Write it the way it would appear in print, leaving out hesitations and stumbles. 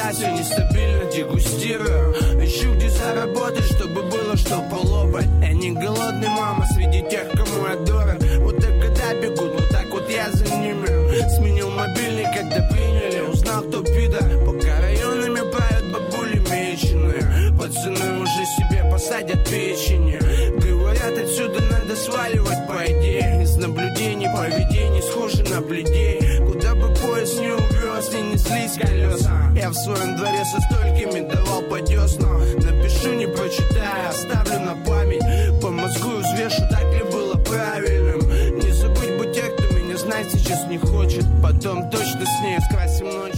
всегда все нестабильно, дегустирую. Ищу где заработать, чтобы было что полопать. Я не голодный, мама, среди тех, кому я дорог. Вот так года бегут, вот так вот я за ними. Сменил мобильник, когда приняли, узнал, кто пидор. Пока районами правят бабули меченые. Пацаны уже себе посадят печени. Говорят, отсюда надо сваливать, по идее. Из наблюдений, поведений схожи на бледей. Куда бы поезд не увез, не неслись колеса. Я в своем дворе со столькими давал по деснам. Напишу, не прочитаю, оставлю на память. По мозгу взвешу, так ли было правильным. Не забудь бы тех, кто меня знать сейчас не хочет. Потом точно с ней скрасим ночь.